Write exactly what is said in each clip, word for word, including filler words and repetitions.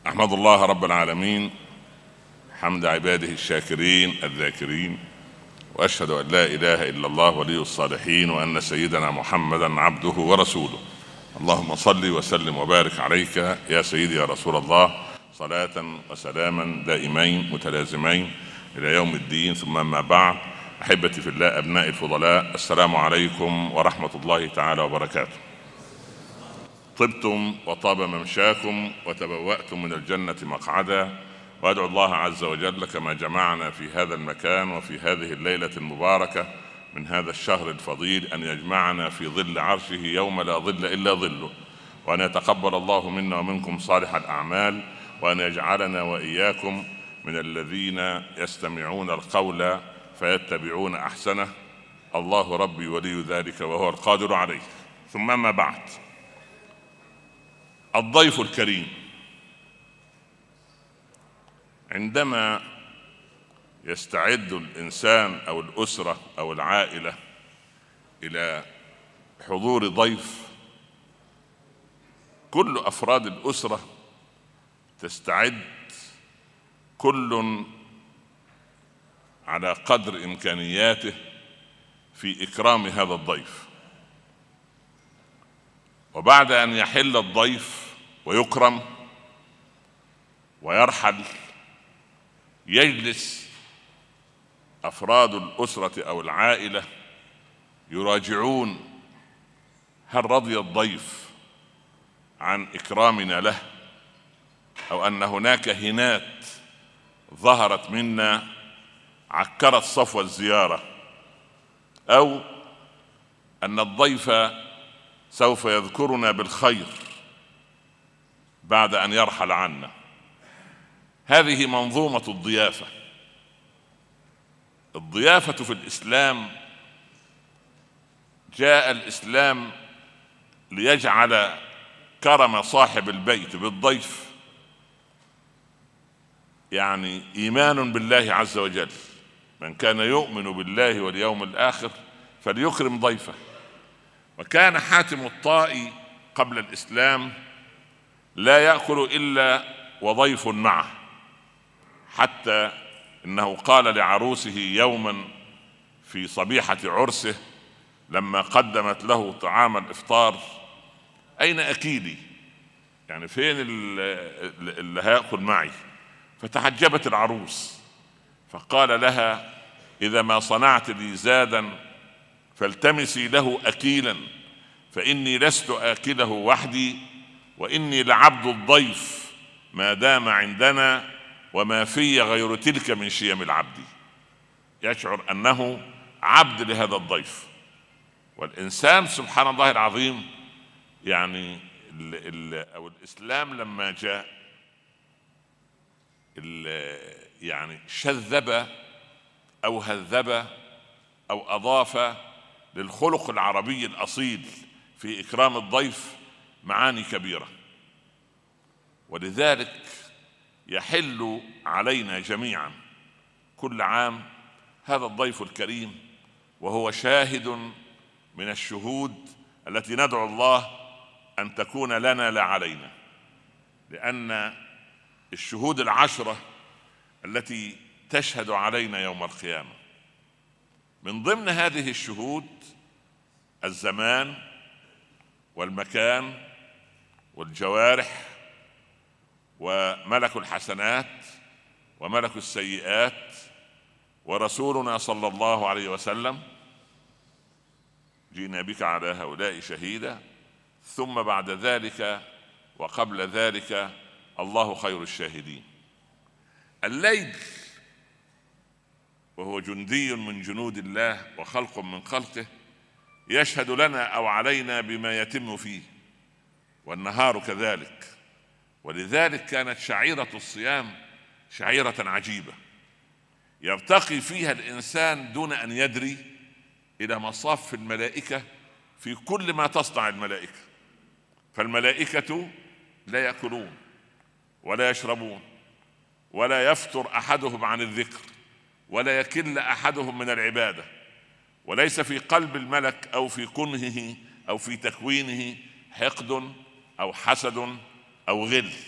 أحمد الله رب العالمين حمد عباده الشاكرين الذاكرين، وأشهد أن لا إله إلا الله ولي الصالحين، وأن سيدنا محمدا عبده ورسوله. اللهم صل وسلم وبارك عليك يا سيدي يا رسول الله، صلاة وسلاما دائمين متلازمين إلى يوم الدين. ثم ما بعد، أحبتي في الله، أبناء الفضلاء، السلام عليكم ورحمة الله تعالى وبركاته. طبتم وطاب ممشاكم وتبوأتم من الجنة مقعدا، وأدعو الله عز وجل كما جمعنا في هذا المكان وفي هذه الليلة المباركة من هذا الشهر الفضيل أن يجمعنا في ظل عرشه يوم لا ظل إلا ظله، وأن يتقبل الله منا ومنكم صالح الأعمال، وأن يجعلنا وإياكم من الذين يستمعون القول فيتبعون أحسنه. الله ربي ولي ذلك وهو القادر عليه. ثم ما بعد، الضيف الكريم عندما يستعد الإنسان أو الأسرة أو العائلة إلى حضور ضيف، كل أفراد الأسرة تستعد كل على قدر إمكانياته في إكرام هذا الضيف. وبعد أن يحل الضيف ويكرم ويرحل، يجلس أفراد الأسرة أو العائلة يراجعون هل رضي الضيف عن إكرامنا له، أو أن هناك هنات ظهرت منا عكرت صفو الزيارة، أو أن الضيف سوف يذكرنا بالخير بعد أن يرحل عنا. هذه منظومة الضيافة. الضيافة في الإسلام، جاء الإسلام ليجعل كرم صاحب البيت بالضيف يعني إيمان بالله عز وجل. من كان يؤمن بالله واليوم الآخر فليكرم ضيفه. وكان حاتم الطائي قبل الإسلام لا يأكل إلا وضيف معه، حتى إنه قال لعروسه يوما في صبيحة عرسه لما قدمت له طعام الإفطار: أين أكيلي؟ يعني فين اللي هيأكل معي؟ فتعجبت العروس فقال لها: إذا ما صنعت لي زادا فالتمسي له أكيلا، فإني لست آكله وحدي، وإني لعبد الضيف ما دام عندنا، وما في غير تلك من شيم العبد. يشعر أنه عبد لهذا الضيف. والإنسان سبحان الله العظيم، يعني ال ال أو الإسلام لما جاء يعني شذب أو هذب أو أضاف للخلق العربي الأصيل في إكرام الضيف معاني كبيرة. ولذلك يحل علينا جميعا كل عام هذا الضيف الكريم، وهو شاهد من الشهود التي ندعو الله أن تكون لنا لا علينا، لأن الشهود العشرة التي تشهد علينا يوم القيامة، من ضمن هذه الشهود الزمان والمكان والجوارح وملك الحسنات وملك السيئات ورسولنا صلى الله عليه وسلم: جئنا بك على هؤلاء شهيدا. ثم بعد ذلك وقبل ذلك الله خير الشاهدين. الليل وهو جندي من جنود الله وخلق من خلقه يشهد لنا أو علينا بما يتم فيه، والنهار كذلك. ولذلك كانت شعيرة الصيام شعيرة عجيبة، يرتقي فيها الإنسان دون أن يدري إلى مصاف الملائكة في كل ما تصنع الملائكة. فالملائكة لا يأكلون ولا يشربون ولا يفتر أحدهم عن الذكر ولا يكل أحدهم من العبادة، وليس في قلب الملك أو في كنهه أو في تكوينه حقد أو حسد أو غل،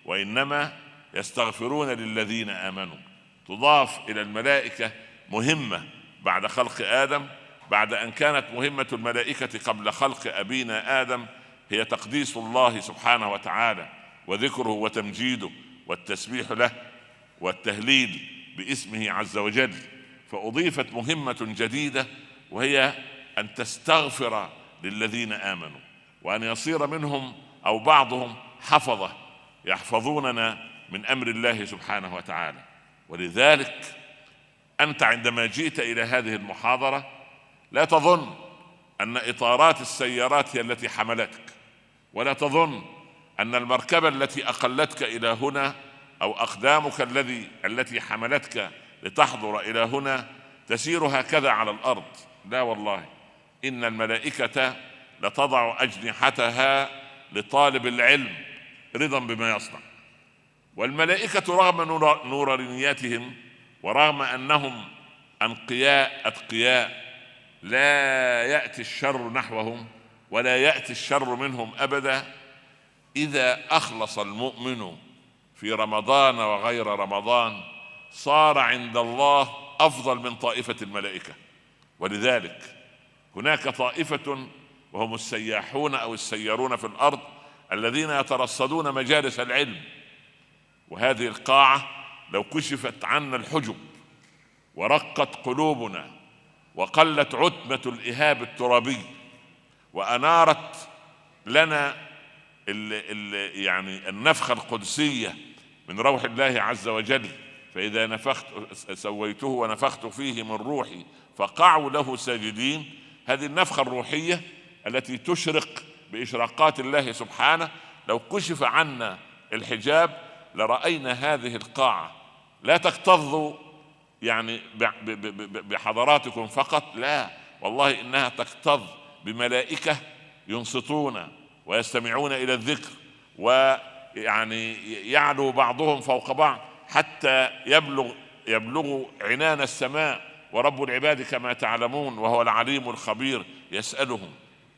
وإنما يستغفرون للذين آمنوا. تضاف إلى الملائكة مهمة بعد خلق آدم، بعد أن كانت مهمة الملائكة قبل خلق أبينا آدم هي تقديس الله سبحانه وتعالى وذكره وتمجيده والتسبيح له والتهليل باسمه عز وجل. فأضيفت مهمة جديدة وهي أن تستغفر للذين آمنوا، وأن يصير منهم أو بعضهم حفظة يحفظوننا من أمر الله سبحانه وتعالى. ولذلك أنت عندما جئت إلى هذه المحاضرة لا تظن أن إطارات السيارات هي التي حملتك، ولا تظن أن المركبة التي أقلتك إلى هنا أو أقدامك الذي التي حملتك لتحضر إلى هنا تسير هكذا على الأرض. لا والله، إن الملائكة لتضع أجنحتها لطالب العلم رضا بما يصنع. والملائكة رغم نورانياتهم ورغم أنهم أنقياء أتقياء لا يأتي الشر نحوهم ولا يأتي الشر منهم أبدا، إذا أخلص المؤمن في رمضان وغير رمضان صار عند الله أفضل من طائفة الملائكة. ولذلك هناك طائفة وهم السياحون أو السيارون في الأرض الذين يترصدون مجالس العلم. وهذه القاعة لو كشفت عنا الحجب ورقت قلوبنا وقلت عتمة الإهاب الترابي وأنارت لنا ال ال يعني النفخة القدسية من روح الله عز وجل، فإذا نفخت سويته ونفخت فيه من روحي فقعوا له ساجدين. هذه النفخة الروحية التي تشرق بإشراقات الله سبحانه، لو كشف عنا الحجاب لرأينا هذه القاعة لا تكتظ يعني بحضراتكم فقط، لا والله إنها تكتظ بملائكة ينصتون ويستمعون إلى الذكر، ويعني يعلو بعضهم فوق بعض حتى يبلغ يبلغ عنان السماء. ورب العباد كما تعلمون وهو العليم الخبير يسألهم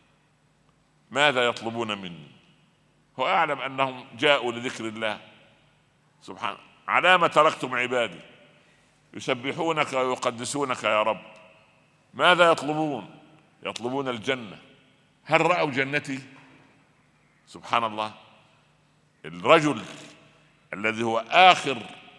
ماذا يطلبون مني، هو أعلم أنهم جاءوا لذكر الله سبحانه. على ما تركتم عبادي يسبحونك ويقدسونك يا رب، ماذا يطلبون؟ يطلبون الجنة. هل رأوا جنتي؟ سبحان الله. الرجل الذي هو آخر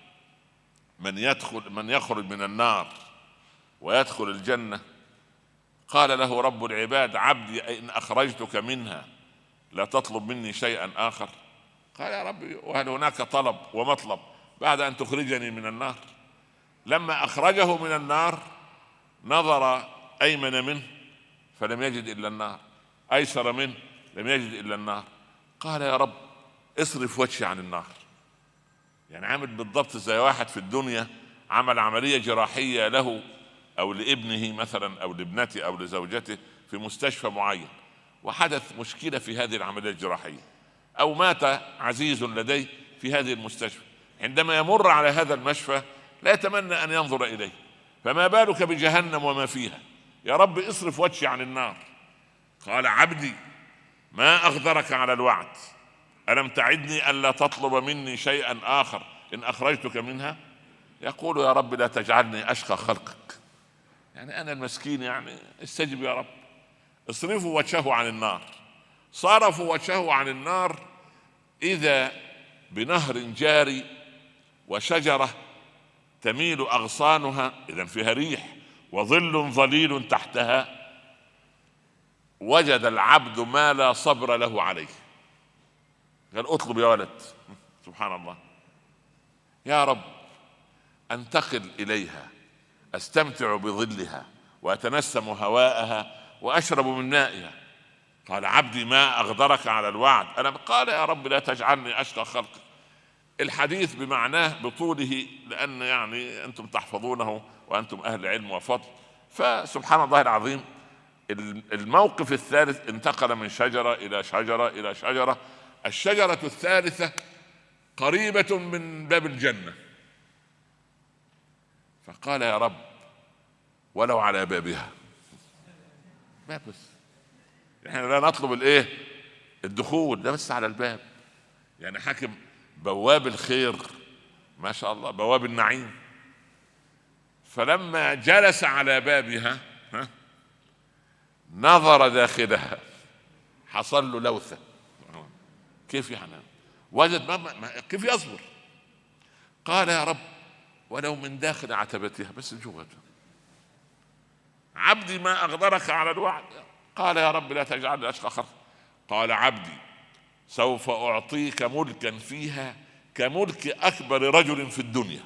من يدخل من يخرج من النار ويدخل الجنة قال له رب العباد عبدي إن أخرجتك منها لا تطلب مني شيئا آخر؟ قال يا رب وهل هناك طلب ومطلب بعد أن تخرجني من النار؟ لما أخرجه من النار نظر أيمن منه فلم يجد إلا النار، أيسر منه لم يجد إلا النار. قال يا رب اصرف وجهي عن النار. يعني عامل بالضبط زي واحد في الدنيا عمل عملية جراحية له أو لابنه مثلا أو لابنته أو لزوجته في مستشفى معين، وحدث مشكلة في هذه العملية الجراحية أو مات عزيز لديه في هذه المستشفى. عندما يمر على هذا المشفى لا يتمنى أن ينظر إليه، فما بالك بجهنم وما فيها؟ يا رب اصرف وجهي عن النار. قال عبدي ما أغدرك على الوعد، ألم تعدني ألا تطلب مني شيئا آخر إن أخرجتك منها؟ يقول يا رب لا تجعلني أشقى خلقك، يعني أنا المسكين، يعني استجب يا رب. اصرفوا وجهه عن النار. صرفوا وجهه عن النار إذا بنهر جاري وشجرة تميل أغصانها، إذا فيها ريح وظل ظليل تحتها. وجد العبد ما لا صبر له عليه، قال اطلب يا ولد. سبحان الله. يا رب انتقل إليها استمتع بظلها وأتنسم هواءها وأشرب من مائها. قال عبدي ما أغدرك على الوعد، أنا قال يا رب لا تجعلني أشقى خلقك. الحديث بمعناه بطوله لأن يعني أنتم تحفظونه وأنتم أهل علم وفضل. فسبحان الله العظيم، الموقف الثالث انتقل من شجرة إلى شجرة إلى شجرة. الشجرة الثالثة قريبة من باب الجنة، فقال يا رب ولو على بابها. ما بس احنا لا نطلب الايه الدخول ده، بس على الباب. يعني حاكم بواب الخير ما شاء الله، بواب النعيم. فلما جلس على بابها ها نظر داخلها، حصل له لوثة. كيف يعني؟ وجد ما ما كيف يصبر؟ قال يا رب ولو من داخل عتبتها، بس جوه. عبدي ما أغدرك على الوعد. قال يا رب لا تجعل أشقى خلق. قال عبدي سوف أعطيك ملكا فيها كملك أكبر رجل في الدنيا.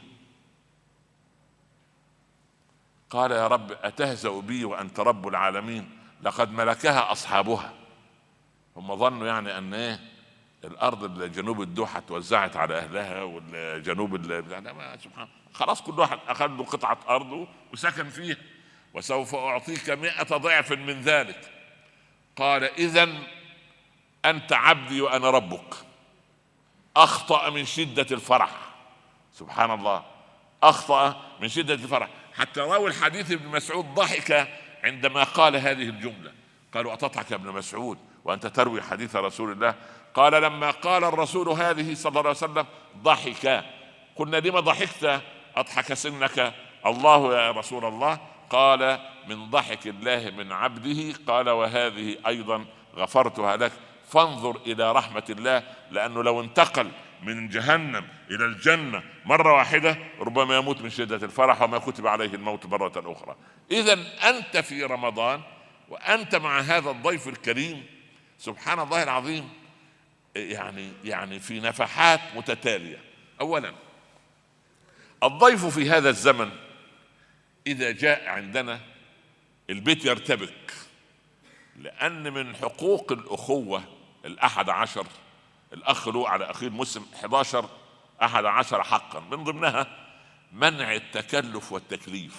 قال يا رب أتهزأ بي وأنت رب العالمين؟ لقد ملكها أصحابها. هم ظنوا يعني أن إيه الأرض الجنوب الدوحة توزعت على أهلها، والجنوب سبحان خلاص كل واحد أخذ له قطعة أرضه وسكن فيها. وسوف أعطيك مئة ضعف من ذلك. قال إذن أنت عبدي وأنا ربك. أخطأ من شدة الفرح. سبحان الله، أخطأ من شدة الفرح. حتى راوي الحديث ابن مسعود ضحك عندما قال هذه الجملة. قالوا أتضحك يا ابن مسعود وأنت تروي حديث رسول الله؟ قال لما قال الرسول هذه صلى الله عليه وسلم ضحك. قلنا لما ضحكت؟ أضحك سنك الله يا رسول الله. قال من ضحك الله من عبده. قال وهذه أيضا غفرتها لك. فانظر إلى رحمة الله، لأنه لو انتقل من جهنم إلى الجنة مرة واحدة ربما يموت من شدة الفرح وما كتب عليه الموت مرة أخرى. إذن أنت في رمضان وأنت مع هذا الضيف الكريم سبحان الله العظيم، يعني يعني في نفحات متتالية. أولا الضيف في هذا الزمن إذا جاء عندنا البيت يرتبك، لأن من حقوق الأخوة الأحد عشر، الأخ له على أخيه المسلم أحد عشر أحد عشر حقا، من ضمنها منع التكلف والتكليف.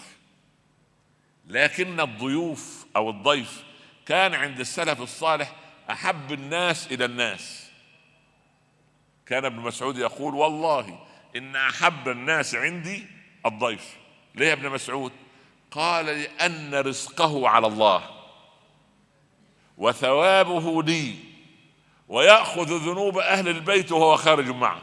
لكن الضيوف أو الضيف كان عند السلف الصالح أحب الناس إلى الناس. كان ابن مسعود يقول والله إن أحب الناس عندي الضيف. ليه يا ابن مسعود؟ قال لأن رزقه على الله وثوابه لي ويأخذ ذنوب أهل البيت وهو خارج معه.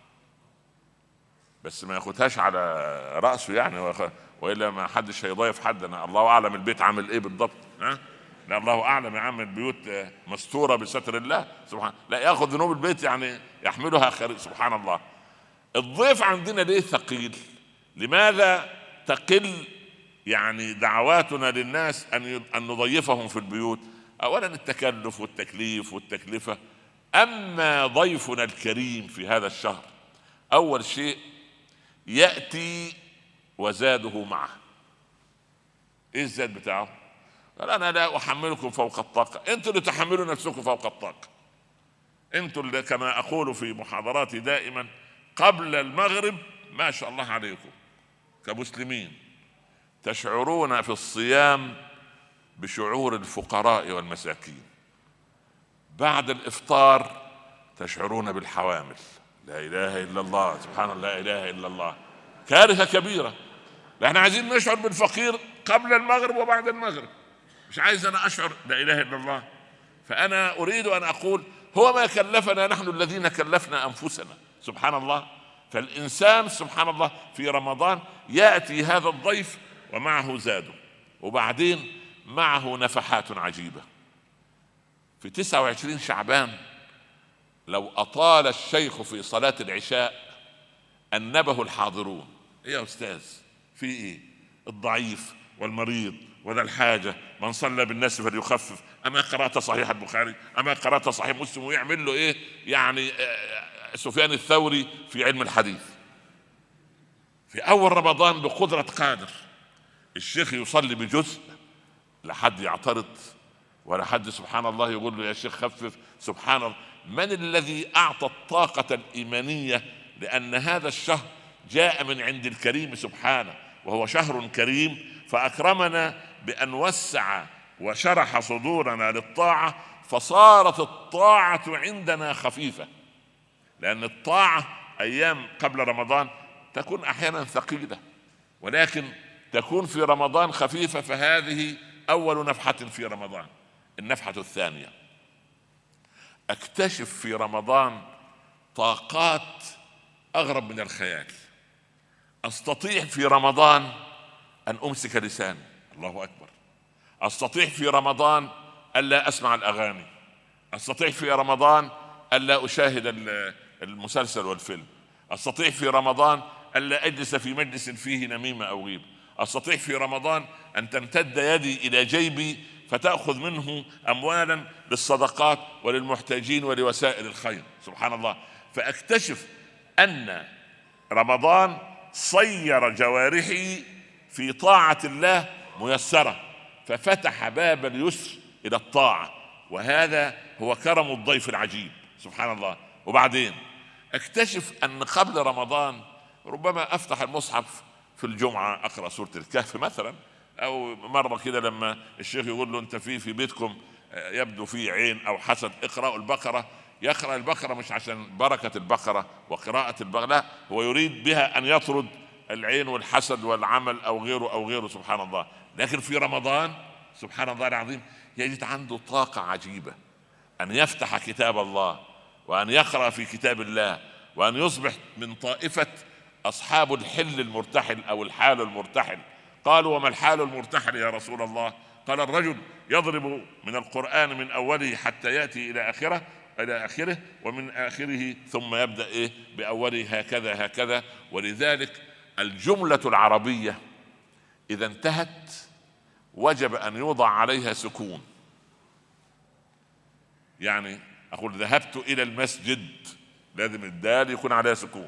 بس ما ياخدهاش على رأسه يعني، وإلا ما حدش هيضيف حدنا. الله أعلم البيت عامل إيه بالضبط، ها؟ لا الله أعلم يا عم البيوت مستورة بستر الله سبحانه. لا يأخذ ذنوب البيت يعني يحملها خارج. سبحان الله. الضيف عندنا ليه ثقيل؟ لماذا تقل يعني دعواتنا للناس أن أن نضيفهم في البيوت؟ أولا التكلف والتكليف والتكلفة. أما ضيفنا الكريم في هذا الشهر أول شيء يأتي وزاده معه. إيه الزاد بتاعه؟ قال أنا لا أحملكم فوق الطاقة، أنتوا اللي تحملوا نفسكم فوق الطاقة. أنتوا اللي كما أقول في محاضراتي دائما قبل المغرب ما شاء الله عليكم كمسلمين تشعرون في الصيام بشعور الفقراء والمساكين. بعد الإفطار تشعرون بالحوامل. لا إله إلا الله سبحان الله، لا إله إلا الله. كارثة كبيرة. احنا عايزين نشعر بالفقير قبل المغرب وبعد المغرب، مش عايز أنا أشعر. لا إله إلا الله. فأنا أريد أن أقول هو ما كلفنا نحن الذين كلفنا أنفسنا. سبحان الله. فالإنسان سبحان الله في رمضان يأتي هذا الضيف ومعه زاده، وبعدين معه نفحات عجيبة. في تسعة وعشرين شعبان لو أطال الشيخ في صلاة العشاء أنبه الحاضرون. إيه يا أستاذ في إيه؟ الضعيف والمريض وذا الحاجة من صلى بالناس فليخفف. أما قرأت صحيح البخاري، أما قرأت صحيح مسلم. ويعمل له إيه يعني سفيان الثوري في علم الحديث. في أول رمضان بقدرة قادر الشيخ يصلي بجزء، لا حد يعترض ولا حد سبحان الله يقول له يا شيخ خفف. سبحان الله. من الذي أعطى الطاقة الإيمانية؟ لأن هذا الشهر جاء من عند الكريم سبحانه، وهو شهر كريم، فأكرمنا بأن وسع وشرح صدورنا للطاعة، فصارت الطاعة عندنا خفيفة. لأن الطاعة أيام قبل رمضان تكون أحيانا ثقيلة، ولكن تكون في رمضان خفيفة. فهذه أول نفحة في رمضان. النفحة الثانية، أكتشف في رمضان طاقات أغرب من الخيال. أستطيع في رمضان أن أمسك لساني، الله أكبر. أستطيع في رمضان ألا أسمع الأغاني. أستطيع في رمضان ألا أشاهد المسلسل والفيلم. أستطيع في رمضان ألا أجلس في مجلس فيه نميمة أو غيبة. أستطيع في رمضان أن تمتد يدي إلى جيبي فتأخذ منه أموالا للصدقات وللمحتاجين ولوسائل الخير، سبحان الله. فأكتشف أن رمضان صير جوارحي في طاعة الله ميسرة، ففتح باب اليسر إلى الطاعة، وهذا هو كرم الضيف العجيب، سبحان الله. وبعدين اكتشف أن قبل رمضان ربما أفتح المصحف في الجمعة أقرأ سورة الكهف مثلا، أو مرة كده لما الشيخ يقول له أنت في في بيتكم يبدو فيه عين أو حسد اقرأوا البقرة، يقرأ البقرة مش عشان بركة البقرة وقراءة البقرة، لا، هو يريد بها أن يطرد العين والحسد والعمل أو غيره أو غيره، سبحان الله. لكن في رمضان سبحان الله العظيم يجد عنده طاقة عجيبة أن يفتح كتاب الله وأن يقرأ في كتاب الله وأن يصبح من طائفة أصحاب الحل المرتحل أو الحال المرتحل. قالوا وما الحال المرتحل يا رسول الله؟ قال الرجل يضرب من القرآن من أوله حتى يأتي إلى آخره إلى آخره ومن آخره ثم يبدأ إيه بأوله، هكذا هكذا. ولذلك الجملة العربية إذا انتهت وجب أن يوضع عليها سكون. يعني أقول ذهبت إلى المسجد، لازم الدال يكون عليها سكون.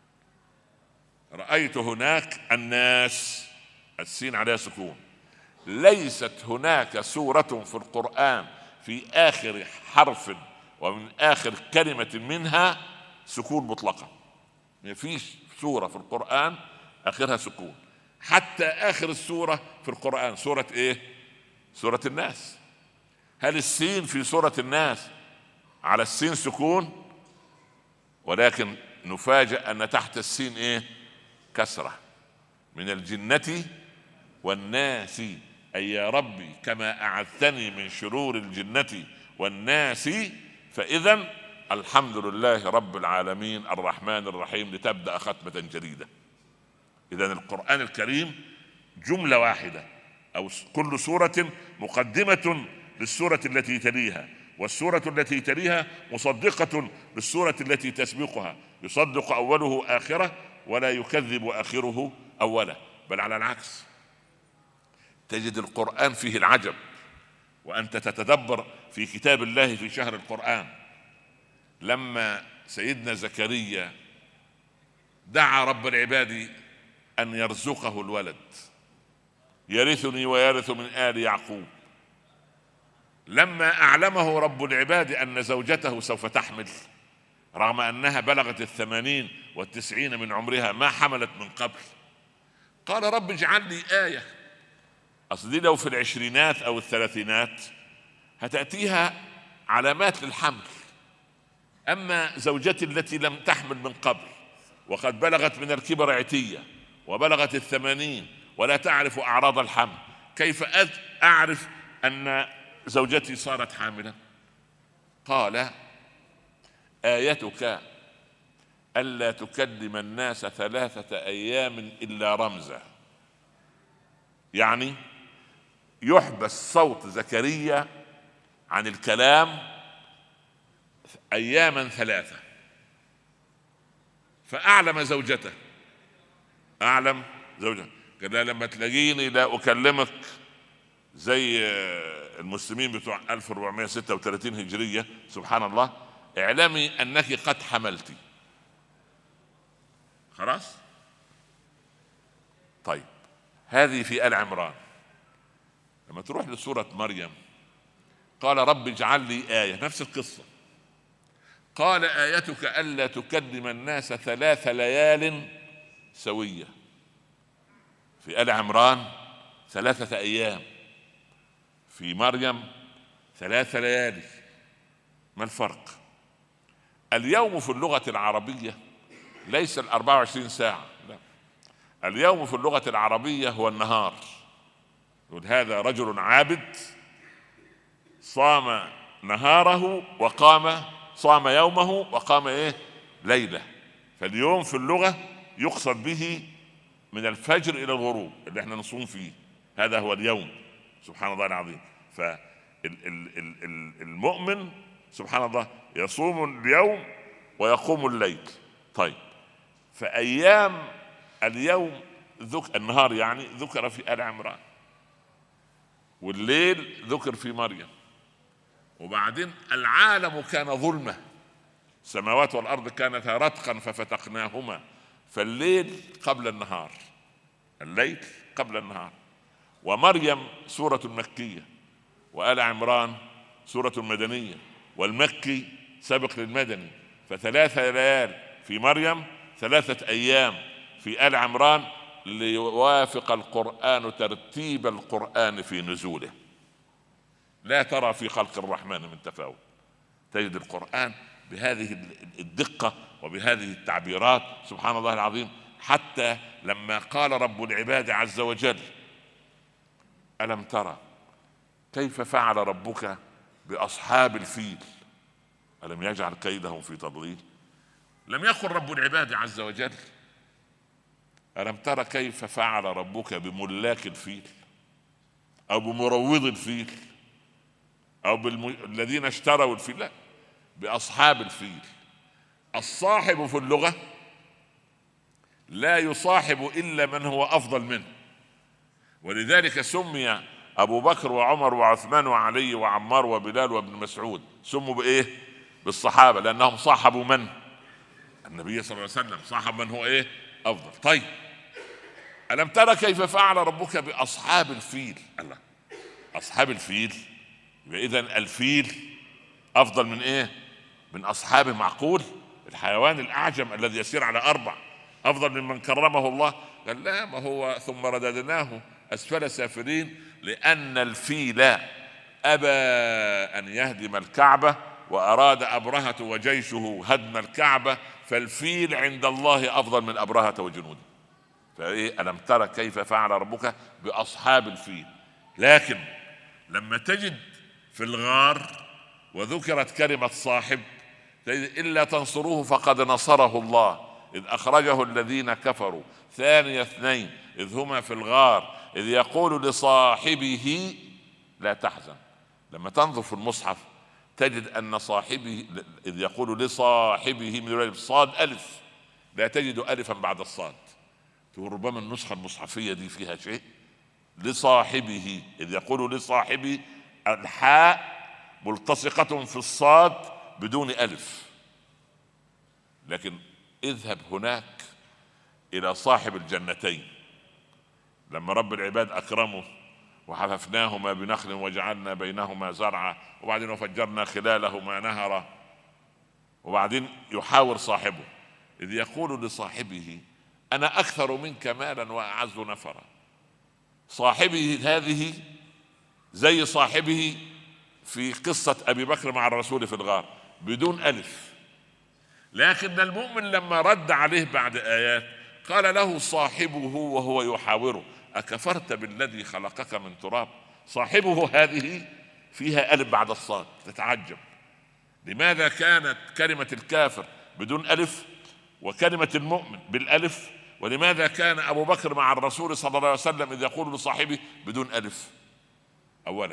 رأيت هناك الناس، السين عليها سكون. ليست هناك سورة في القرآن في آخر حرف ومن آخر كلمة منها سكون مطلقة. ما فيش سورة في القرآن آخرها سكون. حتى آخر السورة في القرآن سورة إيه؟ سورة الناس. هل السين في سورة الناس على السين سكون؟ ولكن نفاجأ أن تحت السين إيه؟ كسرة. من الجنة والناس، أي يا ربي كما أعذتني من شرور الجنة والناس فإذا الحمد لله رب العالمين الرحمن الرحيم لتبدأ ختمة جديدة. إذن القرآن الكريم جملة واحدة، أو كل سورة مقدمة للسورة التي تليها، والسورة التي تليها مصدقة للسورة التي تسبقها، يصدق أوله آخره ولا يكذب آخره أوله، بل على العكس. تجد القرآن فيه العجب، وأنت تتدبر في كتاب الله في شهر القرآن. لما سيدنا زكريا دعا رب العباد أن يرزقه الولد يرثني ويرث من آل يعقوب، لما أعلمه رب العباد أن زوجته سوف تحمل رغم أنها بلغت الثمانين والتسعين من عمرها ما حملت من قبل، قال رب اجعل لي آية. أصدي لو في العشرينات أو الثلاثينات هتأتيها علامات للحمل، أما زوجتي التي لم تحمل من قبل وقد بلغت من الكبر عتية وبلغت الثمانين ولا تعرف أعراض الحمل، كيف أعرف أن زوجتي صارت حاملا؟ قال آيتك ألا تكلم الناس ثلاثة أيام إلا رمزا، يعني يحبس صوت زكريا عن الكلام أياما ثلاثة. فأعلم زوجته، أعلم زوجته قال لها لما تلاقيني لا أكلمك زي المسلمين بتوع ألف وأربعمائة وستة وثلاثين هجرية سبحان الله، اعلمي أنك قد حملتي. خلاص؟ طيب هذه في آل عمران. لما تروح لسورة مريم قال رب اجعل لي آية، نفس القصة. قال آيتك ألا تكلم الناس ثلاث ليال سوية. في آل عمران ثلاثة أيام، في مريم ثلاث ليالي. ما الفرق؟ اليوم في اللغة العربية ليس الأربعة وعشرين ساعة، لا. اليوم في اللغة العربية هو النهار. يقول هذا رجل عابد صام نهاره وقام، صام يومه وقام ايه ليلة. فاليوم في اللغة يقصد به من الفجر إلى الغروب اللي احنا نصوم فيه، هذا هو اليوم. سبحان الله العظيم. فالمؤمن سبحان الله يصوم اليوم ويقوم الليل. طيب، فأيام اليوم ذك... النهار يعني ذكر في آل عمران، والليل ذكر في مريم. وبعدين العالم كان ظلمة، السماوات والأرض كانتا رتقا ففتقناهما، فالليل قبل النهار، الليل قبل النهار. ومريم سورة مكية، وآل عمران سورة مدنية، والمكي سبق للمدني. فثلاثة ليال في مريم، ثلاثة أيام في آل عمران، ليوافق القرآن ترتيب القرآن في نزوله. لا ترى في خلق الرحمن من تفاوت. تجد القرآن بهذه الدقة وبهذه التعبيرات سبحان الله العظيم. حتى لما قال رب العباد عز وجل: ألم ترى كيف فعل ربك بأصحاب الفيل ألم يجعل كيدهم في تضليل. لم يقل رب العباد عز وجل: ألم ترى كيف فعل ربك بملاك الفيل أو بمروض الفيل أو بالذين اشتروا الفيل. لا، بأصحاب الفيل. الصاحب في اللغة لا يصاحب إلا من هو أفضل منه، ولذلك سمي أبو بكر وعمر وعثمان وعلي وعمار وبلال وابن مسعود سموا بإيه؟ بالصحابة، لأنهم صاحبوا من؟ النبي صلى الله عليه وسلم. صاحب من هو إيه؟ أفضل. طيب، ألم ترى كيف فعل ربك بأصحاب الفيل؟ الله، أصحاب الفيل، إذن الفيل أفضل من إيه؟ من أصحابه. معقول؟ الحيوان الأعجم الذي يسير على أربع أفضل ممن كرمه الله؟ قال لا، ما هو ثم رددناه أسفل سافلين، لأن الفيل أبى أن يهدم الكعبة، وأراد أبرهة وجيشه هدم الكعبة، فالفيل عند الله أفضل من أبرهة وجنوده. فإيه؟ ألم ترى كيف فعل ربك بأصحاب الفيل. لكن لما تجد في الغار وذكرت كلمة صاحب، إلا تنصروه فقد نصره الله إذ أخرجه الذين كفروا ثاني اثنين إذ هما في الغار إذ يقول لصاحبه لا تحزن. لما تنظر في المصحف تجد أن صاحبه إذ يقول لصاحبه من صاد ألف، لا تجد ألفا بعد الصاد. ربما النسخة المصحفية دي فيها شيء. لصاحبه إذ يقول لصاحبه، الحاء ملتصقة في الصاد بدون ألف. لكن اذهب هناك إلى صاحب الجنتين، لما رب العباد أكرمه وحففناهما بنخل وجعلنا بينهما زرعا، وبعدين وفجرنا خلالهما نهرا، وبعدين يحاور صاحبه إذ يقول لصاحبه أنا أكثر منك مالا وأعز نفرا. صاحبه هذه زي صاحبه في قصة أبي بكر مع الرسول في الغار بدون ألف. لكن المؤمن لما رد عليه بعد آيات قال له صاحبه وهو يحاوره أكفرت بالذي خلقك من تراب. صاحبه هذه فيها ألف بعد الصاد. تتعجب لماذا كانت كلمة الكافر بدون ألف وكلمة المؤمن بالألف، ولماذا كان أبو بكر مع الرسول صلى الله عليه وسلم إذ يقول لصاحبه بدون ألف؟ أولا،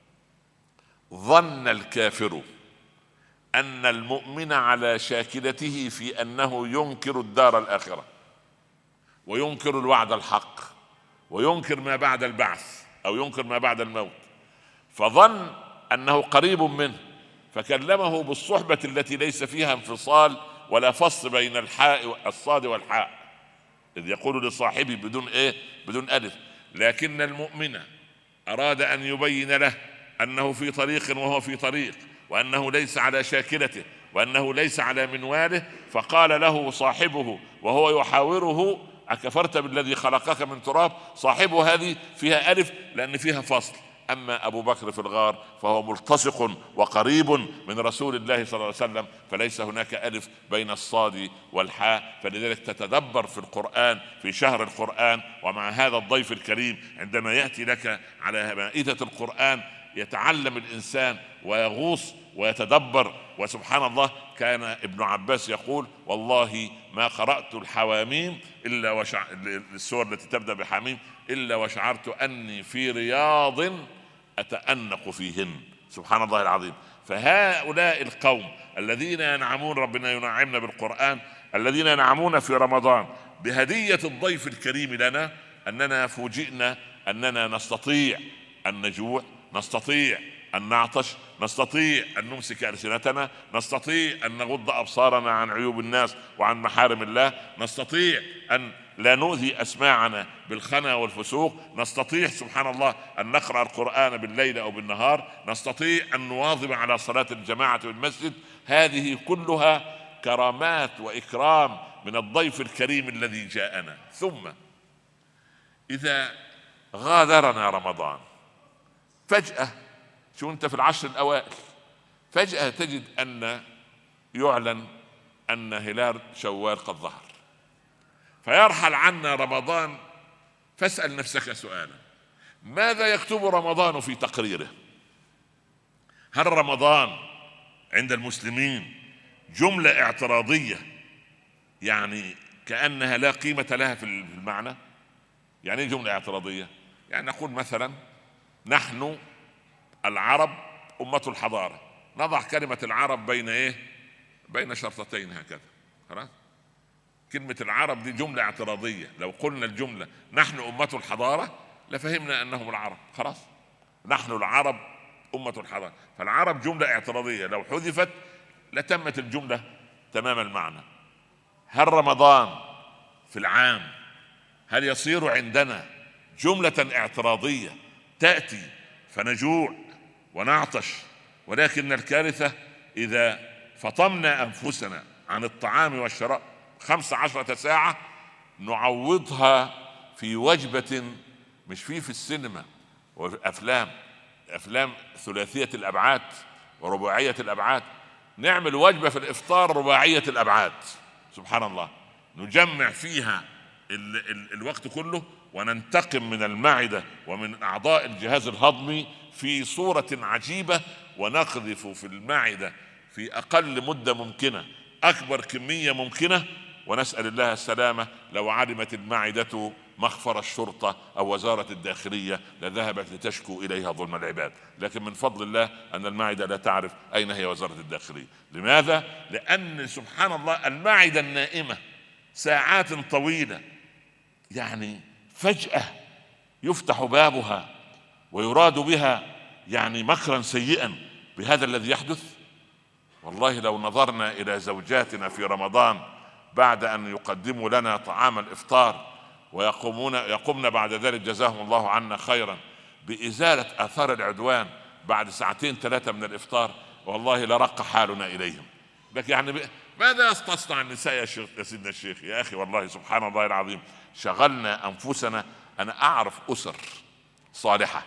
ظن الكافر أن المؤمن على شاكلته في أنه ينكر الدار الآخرة وينكر الوعد الحق وينكر ما بعد البعث أو ينكر ما بعد الموت، فظن أنه قريب منه فكلمه بالصحبة التي ليس فيها انفصال ولا فصل بين الحاء الصاد والحاء، إذ يقول لصاحبه بدون إيه؟ بدون ألف. لكن المؤمن أراد أن يبين له أنه في طريق وهو في طريق، وأنه ليس على شاكلته، وأنه ليس على منواله، فقال له صاحبه وهو يحاوره أكفرت بالذي خلقك من تراب. صاحبه هذه فيها ألف لأن فيها فصل. أما أبو بكر في الغار فهو ملتصق وقريب من رسول الله صلى الله عليه وسلم، فليس هناك ألف بين الصاد والحاء. فلذلك تتدبر في القرآن في شهر القرآن ومع هذا الضيف الكريم عندما يأتي لك على مائدة القرآن يتعلم الإنسان ويغوص ويتدبر. وسبحان الله كان ابن عباس يقول والله ما قرأت الحواميم إلا وشع... السور التي تبدأ بحميم إلا وشعرت أني في رياض أتأنق فيهن. سبحان الله العظيم. فهؤلاء القوم الذين ينعمون، ربنا ينعمنا بالقرآن، الذين ينعمون في رمضان بهدية الضيف الكريم لنا، أننا فوجئنا أننا نستطيع أن نجوع، نستطيع أن نعطش، نستطيع أن نمسك ألسنتنا، نستطيع أن نغض أبصارنا عن عيوب الناس وعن محارم الله، نستطيع أن لا نؤذي أسماعنا بالخنا والفسوق، نستطيع سبحان الله أن نقرأ القرآن بالليل أو بالنهار، نستطيع أن نواظب على صلاة الجماعة في المسجد. هذه كلها كرامات وإكرام من الضيف الكريم الذي جاءنا. ثم إذا غادرنا رمضان فجأة، شو أنت في العشر الأوائل، فجأة تجد أن يعلن أن هلال شوال قد ظهر، فيرحل عنا رمضان. فاسأل نفسك سؤالا: ماذا يكتب رمضان في تقريره؟ هل رمضان عند المسلمين جملة اعتراضية يعني كأنها لا قيمة لها في المعنى؟ يعني ايه جملة اعتراضية؟ يعني نقول مثلا نحن العرب أمة الحضارة، نضع كلمة العرب بين ايه؟ بين شرطتين هكذا، خلاص. كلمة العرب دي جملة اعتراضية. لو قلنا الجملة نحن أمة الحضارة لفهمنا أنهم العرب، خلاص. نحن العرب أمة الحضارة، فالعرب جملة اعتراضية لو حذفت لتمت الجملة تمام المعنى. هل رمضان في العام هل يصير عندنا جملة اعتراضية تأتي فنجوع ونعطش، ولكن الكارثة إذا فطمنا أنفسنا عن الطعام والشراب خمس عشرة ساعة نعوضها في وجبة، مش فيه في السينما وأفلام أفلام ثلاثية الأبعاد ورباعية الأبعاد، نعمل وجبة في الإفطار رباعية الأبعاد. سبحان الله، نجمع فيها ال ال الوقت كله وننتقم من المعدة ومن أعضاء الجهاز الهضمي في صورة عجيبة، ونقذف في المعدة في أقل مدة ممكنة أكبر كمية ممكنة، ونسأل الله السلامة. لو علمت المعدة مخفر الشرطة أو وزارة الداخلية لذهبت لتشكو إليها ظلم العباد، لكن من فضل الله أن المعدة لا تعرف أين هي وزارة الداخلية. لماذا؟ لأن سبحان الله المعدة النائمة ساعات طويلة يعني فجأة يفتح بابها ويراد بها يعني مكرا سيئا بهذا الذي يحدث. والله لو نظرنا إلى زوجاتنا في رمضان بعد أن يقدموا لنا طعام الإفطار ويقومون يقومن بعد ذلك جزاهم الله عنا خيرا بإزالة آثار العدوان بعد ساعتين ثلاثة من الإفطار، والله لرق حالنا إليهم. لكن يعني ماذا يستصنع النساء يا شيخ يا سيدنا الشيخ؟ يا أخي والله سبحان الله العظيم شغلنا أنفسنا. أنا أعرف أسر صالحة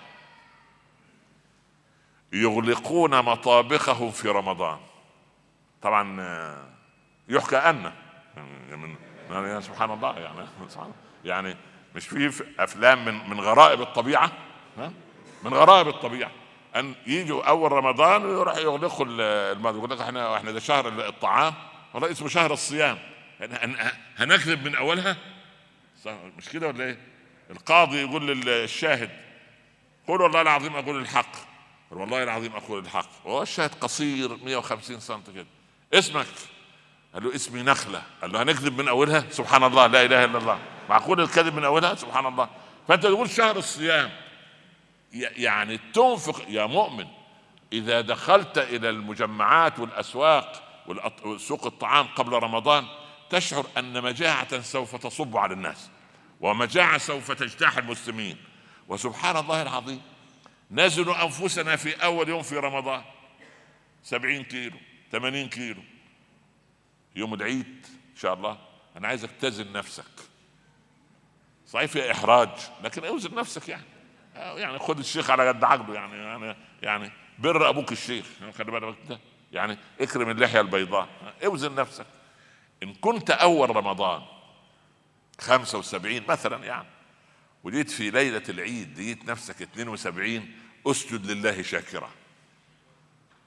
يغلقون مطابخهم في رمضان. طبعا يحكى أن يعني سبحان الله يعني يعني مش في افلام من من غرائب الطبيعه، من غرائب الطبيعه ان يجوا اول رمضان ويروح يغلقوا المطبخ، يقول لك احنا احنا ده شهر الطعام، والله اسمه شهر الصيام، هنكذب من اولها؟ مش كده ولا ايه؟ القاضي يقول للشاهد قول والله العظيم اقول الحق، والله العظيم اقول الحق، وهو الشاهد قصير مئة وخمسين سم كده. اسمك؟ قال له اسمي نخلة. قال له هنكذب من اولها؟ سبحان الله، لا اله الا الله، معقول الكذب من اولها؟ سبحان الله. فانت تقول شهر الصيام، يعني تنفق يا مؤمن. اذا دخلت الى المجمعات والاسواق وسوق الطعام قبل رمضان تشعر ان مجاعة سوف تصب على الناس، ومجاعة سوف تجتاح المسلمين. وسبحان الله العظيم نزن انفسنا في اول يوم في رمضان سبعين كيلو ثمانين كيلو. يوم العيد ان شاء الله انا عايزك تزن نفسك، صحيح في احراج لكن اوزن نفسك، يعني يعني خد الشيخ على قد عقله، يعني يعني يعني بر ابوك الشيخ، خلي بالك ده، يعني اكرم اللحية البيضاء، اوزن نفسك. ان كنت اول رمضان خمسة وسبعين مثلا يعني، وجيت في ليلة العيد لقيت نفسك اثنين وسبعين، اسجد لله شاكرا.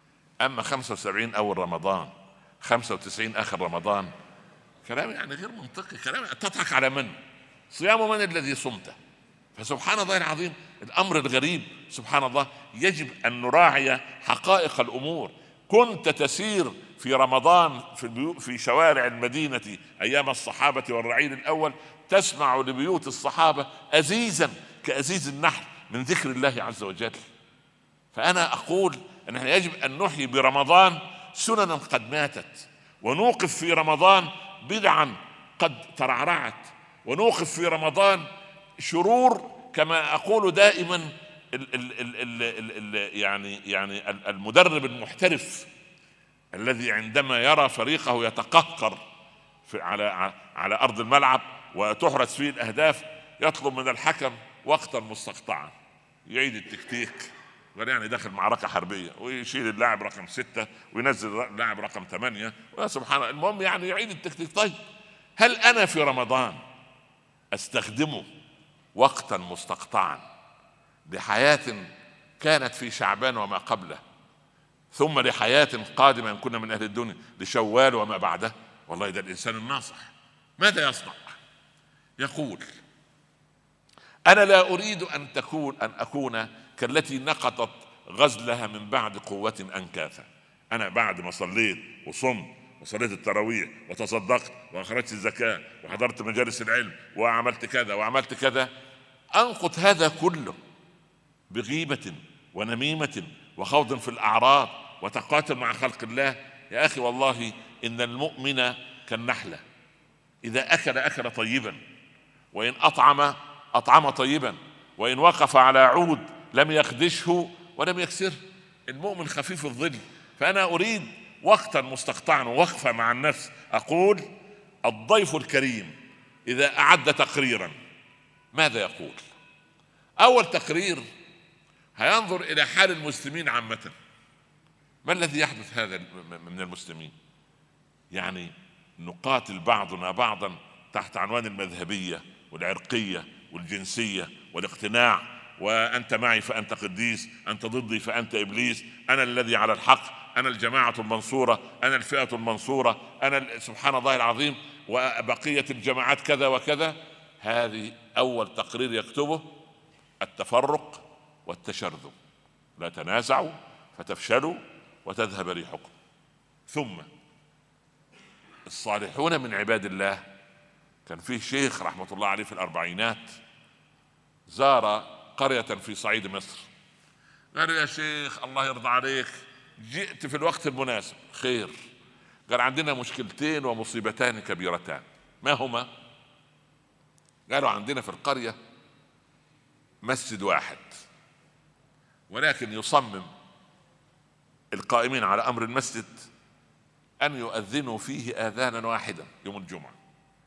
اما خمسة وسبعين اول رمضان، خمسة وتسعين اخر رمضان، كلام يعني غير منطقي. كلام تضحك على من؟ صيام من الذي صمته؟ فسبحان الله العظيم الامر الغريب. سبحان الله، يجب ان نراعي حقائق الامور. كنت تسير في رمضان في, في شوارع المدينة ايام الصحابة والرعيل الاول، تسمع لبيوت الصحابة ازيزا كازيز النحل من ذكر الله عز وجل. فانا اقول ان احنا يجب ان نحيي برمضان سننا قد ماتت، ونوقف في رمضان بدعا قد ترعرعت، ونوقف في رمضان شرور كما اقول دائما ال ال ال ال ال ال يعني يعني المدرب المحترف الذي عندما يرى فريقه يتقهقر في على على ارض الملعب وتحرز فيه الاهداف يطلب من الحكم وقتا مستقطعا، يعيد التكتيك، يعني داخل معركة حربية، ويشيل اللاعب رقم ستة وينزل اللاعب رقم ثمانية، سبحان الله. المهم يعني يعيد التكتيك. طيب هل أنا في رمضان أستخدمه وقتا مستقطعا لحياة كانت في شعبان وما قبله، ثم لحياة قادمة إن كنا من أهل الدنيا لشوال وما بعده؟ والله ده الإنسان الناصح ماذا يصنع؟ يقول: أنا لا أريد أن تكون أن أكون كالتي نقضت غزلها من بعد قوة أنكاثا. أنا بعد ما صليت وصمت وصليت التراويح وتصدقت وأخرجت الزكاة وحضرت مجالس العلم وعملت كذا وعملت كذا، أنقض هذا كله بغيبة ونميمة وخوض في الأعراض وتقاتل مع خلق الله؟ يا أخي والله إن المؤمن كالنحلة، إذا أكل أكل طيبا، وإن أطعم أطعم طيبا، وإن وقف على عود لم يخدشه ولم يكسره. المؤمن خفيف الظل. فأنا أريد وقتا مستقطعا ووقفة مع النفس. أقول: الضيف الكريم إذا أعد تقريرا ماذا يقول؟ أول تقرير هينظر إلى حال المسلمين عامة. ما الذي يحدث هذا من المسلمين؟ يعني نقاتل بعضنا بعضا تحت عنوان المذهبية والعرقية والجنسية والاقتناع، وأنت معي فأنت قديس، أنت ضدي فأنت إبليس، أنا الذي على الحق، أنا الجماعة المنصورة، أنا الفئة المنصورة، أنا سبحان الله العظيم، وبقية الجماعات كذا وكذا. هذه أول تقرير يكتبه: التفرق والتشرذم، لا تنازعوا فتفشلوا وتذهب ريحكم. ثم الصالحون من عباد الله، كان فيه شيخ رحمة الله عليه في الأربعينات زار قرية في صعيد مصر. قال: يا شيخ الله يرضى عليك، جئت في الوقت المناسب. خير. قال: عندنا مشكلتين ومصيبتان كبيرتان. ما هما؟ قالوا: عندنا في القرية مسجد واحد، ولكن يصمم القائمين على أمر المسجد أن يؤذنوا فيه آذانا واحدا يوم الجمعة،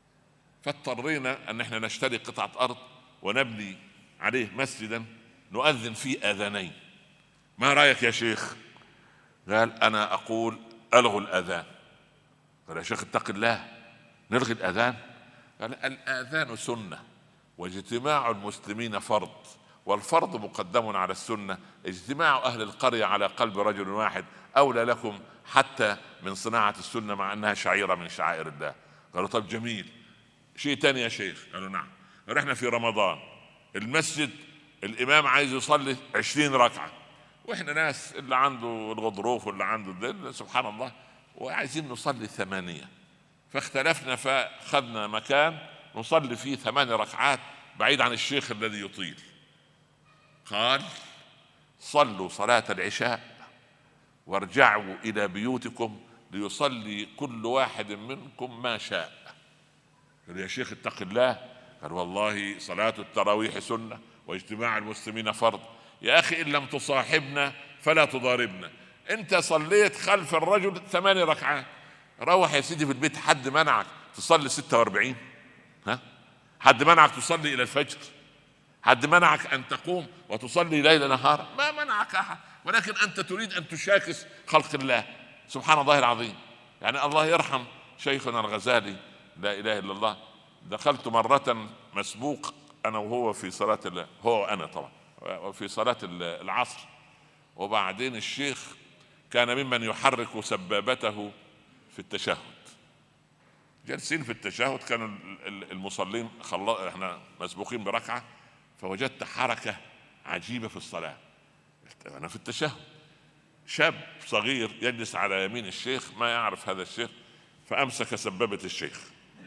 فاضطرينا أن احنا نشتري قطعة أرض ونبني عليه مسجدا نؤذن فيه آذانين. ما رأيك يا شيخ؟ قال: أنا أقول ألغوا الآذان. قال: يا شيخ اتق الله، نلغي الآذان؟ قال: الآذان سنة، واجتماع المسلمين فرض، والفرض مقدم على السنة. اجتماع أهل القرية على قلب رجل واحد أولى لكم حتى من صناعة السنة، مع أنها شعيرة من شعائر الله. قالوا: طب جميل. شيء تاني يا شيخ؟ قالوا: نعم. قالوا: احنا في رمضان المسجد الإمام عايز يصلي عشرين ركعة، واحنا ناس اللي عنده الغضروف واللي عنده الذل سبحان الله، وعايزين نصلي ثمانية. فاختلفنا فخذنا مكان نصلي فيه ثمانية ركعات بعيد عن الشيخ الذي يطيل. قال: صلوا صلاة العشاء وارجعوا إلى بيوتكم ليصلي كل واحد منكم ما شاء. قال: يا شيخ اتق الله. قال: والله صلاة التراويح سنة واجتماع المسلمين فرض. يا أخي إن لم تصاحبنا فلا تضاربنا. أنت صليت خلف الرجل ثماني ركعات، روح يا سيدي في البيت. حد منعك تصلي ستة واربعين؟ ها؟ حد منعك تصلي إلى الفجر؟ حد منعك أن تقوم وتصلي ليل نهار؟ ما منعك أحد، ولكن أنت تريد أن تشاكس خلق الله. سبحان الله العظيم. يعني الله يرحم شيخنا الغزالي، لا إله إلا الله. دخلت مرة مسبوق أنا وهو في صلاة الله، هو أنا طبعا في صلاة العصر، وبعدين الشيخ كان ممن يحرك سبابته في التشهد. جالسين في التشهد، كانوا المصلين خلص، احنا مسبوقين بركعة، فوجدت حركة عجيبة في الصلاة. انا في التشهد، شاب صغير يجلس على يمين الشيخ، ما يعرف هذا الشيخ، فامسك سبابة الشيخ.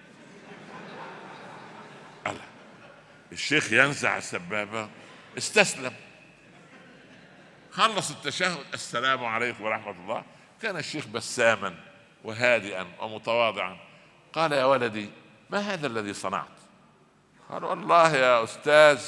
ألا الشيخ ينزع السبابة، استسلم، خلص التشهد، السلام عليكم ورحمة الله. كان الشيخ بساما وهادئا ومتواضعا. قال: يا ولدي، ما هذا الذي صنعت؟ قال: والله يا أستاذ،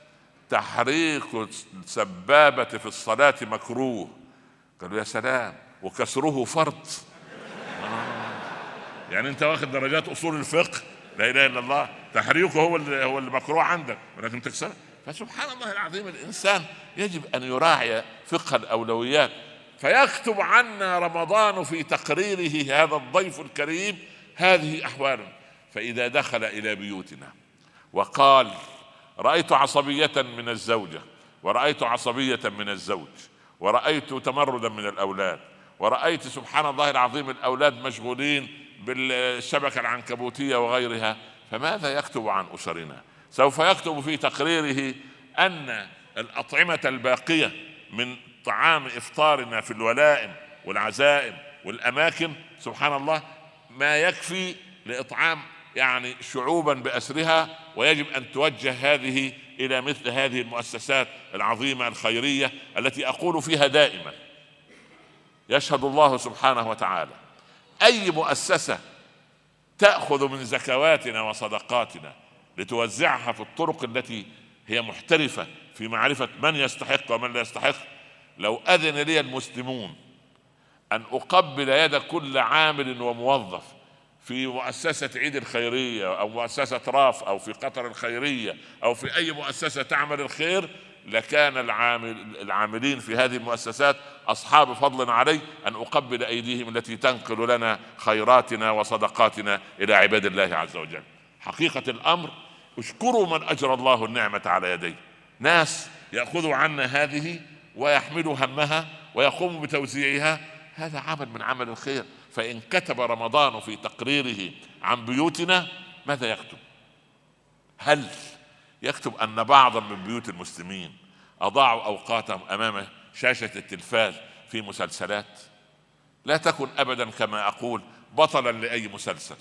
تحريك السبابة في الصلاة مكروه. قالوا: يا سلام، وكسره فرض. آه. يعني انت واخد درجات اصول الفقه، لا اله الا الله، تحريكه هو اللي هو المكروه عندك، ولكن تكسره. فسبحان الله العظيم، الانسان يجب ان يراعي فقه الاولويات. فيكتب عنا رمضان في تقريره هذا الضيف الكريم هذه احواله. فاذا دخل الى بيوتنا وقال: رأيت عصبية من الزوجة، ورأيت عصبية من الزوج، ورأيت تمردا من الأولاد، ورأيت سبحان الله العظيم الأولاد مشغولين بالشبكة العنكبوتية وغيرها، فماذا يكتب عن أسرنا؟ سوف يكتب في تقريره أن الأطعمة الباقية من طعام إفطارنا في الولائم والعزائم والأماكن سبحان الله ما يكفي لإطعام يعني شعوبا بأسرها، ويجب أن توجه هذه إلى مثل هذه المؤسسات العظيمة الخيرية التي أقول فيها دائما: يشهد الله سبحانه وتعالى، أي مؤسسة تأخذ من زكواتنا وصدقاتنا لتوزعها في الطرق التي هي محترفة في معرفة من يستحق ومن لا يستحق، لو أذن لي المسلمون أن أقبل يد كل عامل وموظف في مؤسسة عيد الخيرية أو مؤسسة راف أو في قطر الخيرية أو في أي مؤسسة تعمل الخير، لكان العامل العاملين في هذه المؤسسات أصحاب فضل علي أن أقبل أيديهم التي تنقل لنا خيراتنا وصدقاتنا إلى عباد الله عز وجل. حقيقة الأمر، اشكروا من أجرى الله النعمة على يديه، ناس يأخذوا عنا هذه ويحملوا همها ويقوموا بتوزيعها، هذا عمل من عمل الخير. فإن كتب رمضان في تقريره عن بيوتنا ماذا يكتب؟ هل يكتب أن بعضا من بيوت المسلمين أضاعوا أوقاتهم أمام شاشة التلفاز في مسلسلات؟ لا تكن أبدا كما أقول بطلا لأي مسلسل.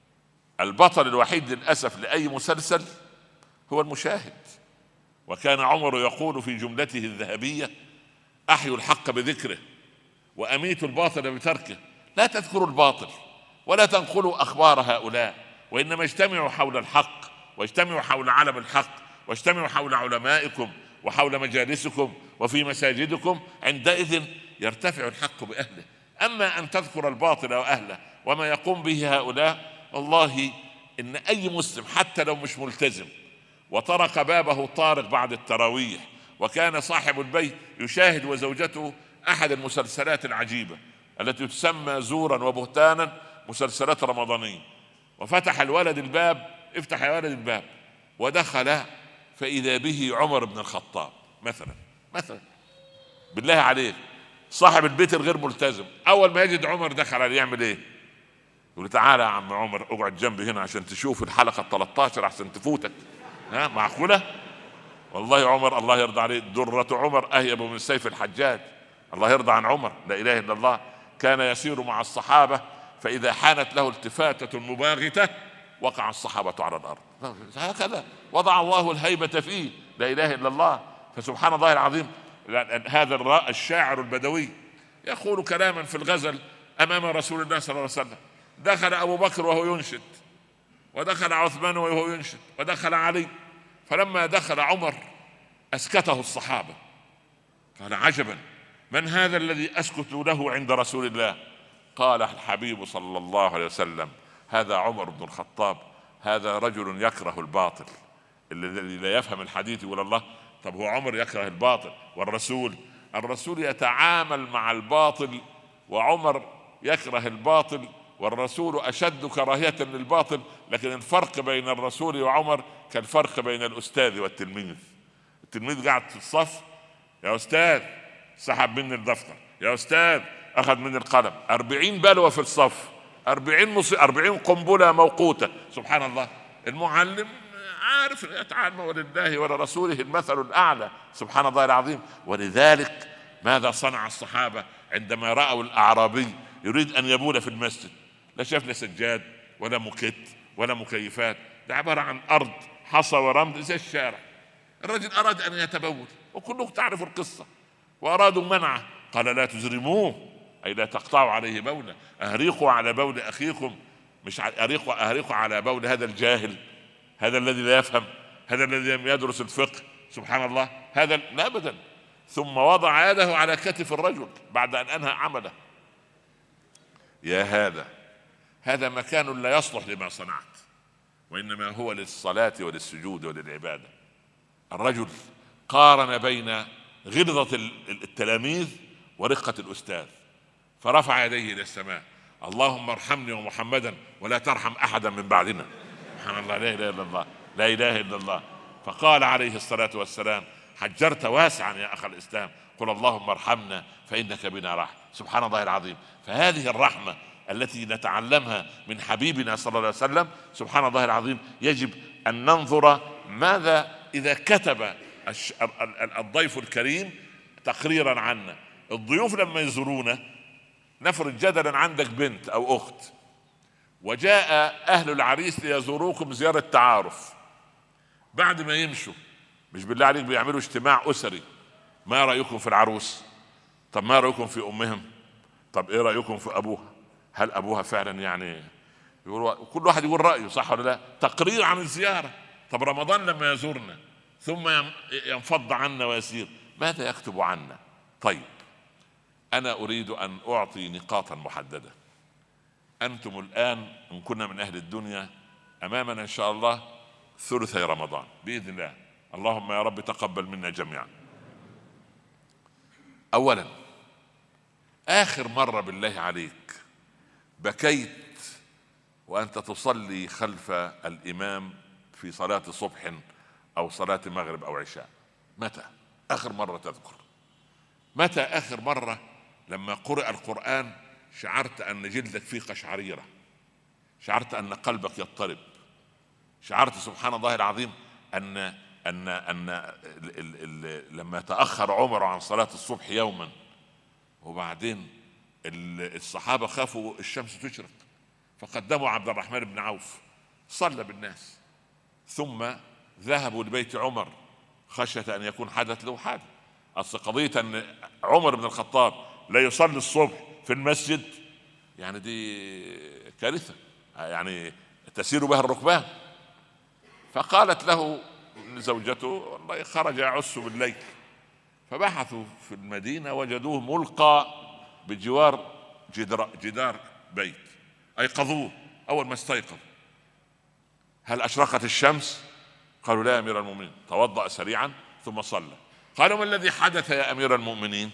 البطل الوحيد للأسف لأي مسلسل هو المشاهد. وكان عمر يقول في جملته الذهبية: أحيوا الحق بذكره وأميتوا الباطل بتركه. لا تذكروا الباطل ولا تنقلوا أخبار هؤلاء، وإنما اجتمعوا حول الحق، واجتمعوا حول علم الحق، واجتمعوا حول علمائكم وحول مجالسكم وفي مساجدكم، عندئذ يرتفع الحق بأهله. أما أن تذكر الباطل وأهله وما يقوم به هؤلاء، والله إن أي مسلم حتى لو مش ملتزم وطرق بابه طارق بعد التراويح، وكان صاحب البيت يشاهد وزوجته أحد المسلسلات العجيبة التي تسمى زورا وبهتانا، مسلسلات رمضانية، وفتح الولد الباب، افتح يا ولد الباب، ودخل فإذا به عمر بن الخطاب مثلا مثلا بالله عليك، صاحب البيت الغير ملتزم أول ما يجد عمر دخل عليه يعمل إيه؟ يقول: تعالى يا عم عمر اقعد جنبي هنا عشان تشوف الحلقة ثلاثة عشر عشان تفوتك. ها، معقولة؟ والله عمر الله يرضى عليه، درة عمر أهيب من سيف الحجاج. الله يرضى عن عمر، لا إله إلا الله. كان يسير مع الصحابة فإذا حانت له التفاتة مباغتة وقع الصحابة على الأرض، هكذا وضع الله الهيبة فيه، لا إله إلا الله. فسبحان الله العظيم، هذا الشاعر البدوي يقول كلاما في الغزل أمام رسول الله صلى الله عليه وسلم: دخل أبو بكر وهو ينشد، ودخل عثمان وهو ينشد، ودخل علي، فلما دخل عمر أسكته الصحابة. قال: عجبا، من هذا الذي أسكت له عند رسول الله؟ قال الحبيب صلى الله عليه وسلم: هذا عمر بن الخطاب، هذا رجل يكره الباطل. الذي لا يفهم الحديث يقول: الله، طب هو عمر يكره الباطل والرسول؟ الرسول يتعامل مع الباطل، وعمر يكره الباطل، والرسول أشد كراهية للباطل. لكن الفرق بين الرسول وعمر كالفرق بين الأستاذ والتلميذ. التلميذ قاعد في الصف: يا أستاذ سحب مني الدفتر، يا أستاذ اخذ من القلم. أربعين بلوى في الصف، أربعين مصي... أربعين قنبلة موقوتة. سبحان الله. المعلم عارف يتعلم، ولله ولرسوله المثل الأعلى. سبحان الله العظيم. ولذلك ماذا صنع الصحابة عندما رأوا الأعرابي يريد أن يبول في المسجد؟ لا شاف لا سجاد ولا موكيت ولا مكيفات، ده عبارة عن أرض حصى ورمل زي الشارع. الرجل أراد أن يتبول وكلكم تعرفوا القصة، وأرادوا منعه، قال لا تزرموه، أي لا تقطعوا عليه بوله، أهريقوا على بول أخيكم، مش أهريقوا أهريقوا على بول هذا الجاهل، هذا الذي لا يفهم، هذا الذي لم يدرس الفقه. سبحان الله. هذا لا أبدا. ثم وضع يده على كتف الرجل بعد أن أنهى عمله. يا هذا، هذا مكان لا يصلح لما صنعت، وإنما هو للصلاة وللسجود وللعبادة. الرجل قارن بين غلظة التلاميذ ورقة الأستاذ، فرفع يديه إلى السماء: اللهم ارحمني ومحمدا ولا ترحم أحدا من بعدنا. سبحان الله. لا إله إلا الله، لا إله إلا الله. فقال عليه الصلاة والسلام: حجرت واسعا يا أخ الإسلام، قل اللهم ارحمنا فإنك بنا رحم. سبحان الله العظيم. فهذه الرحمة التي نتعلمها من حبيبنا صلى الله عليه وسلم، سبحان الله العظيم، يجب أن ننظر ماذا إذا كتب الضيف الكريم تقريرا عنا. الضيوف لما يزورونا، نفرض جدلا عندك بنت أو أخت، وجاء أهل العريس ليزوروكم زيارة تعارف، بعد ما يمشوا مش بالله عليك بيعملوا اجتماع أسري: ما رأيكم في العروس؟ طب ما رأيكم في أمهم؟ طب إيه رأيكم في أبوها؟ هل أبوها فعلا يعني يقول، كل واحد يقول رأيه، صح ولا لا؟ تقرير عن الزيارة. طب رمضان لما يزورنا ثم ينفض عنا ويسير، ماذا يكتب عنا؟ طيب أنا أريد أن أعطي نقاطا محددة. أنتم الآن إن كنا من أهل الدنيا أمامنا إن شاء الله ثلثي رمضان بإذن الله. اللهم يا رب تقبل منا جميعا. أولا، آخر مرة بالله عليك بكيت وأنت تصلي خلف الإمام في صلاة صبح أو صلاة مغرب أو عشاء؟ متى آخر مرة تذكر؟ متى آخر مرة لما قرأ القرآن شعرت أن جلدك فيه قشعريرة، شعرت أن قلبك يضطرب، شعرت سبحان الله العظيم أن أن أن ال ال ال لما تأخر عمر عن صلاة الصبح يوما، وبعدين الصحابة خافوا الشمس تشرق فقدموا عبد الرحمن بن عوف صلى بالناس، ثم ذهبوا لبيت عمر خشية أن يكون حدث له حادث. أصل قضية أن عمر بن الخطاب لا يصلي الصبح في المسجد يعني دي كارثة، يعني تسير بها الركبان. فقالت له زوجته: والله خرج يعس بالليل. فبحثوا في المدينة وجدوه ملقى بجوار جدار, جدار بيت، أيقظوه. أول ما استيقظ: هل أشرقت الشمس؟ قالوا: لا يا أمير المؤمنين. توضأ سريعا ثم صلى. قالوا: ما الذي حدث يا أمير المؤمنين؟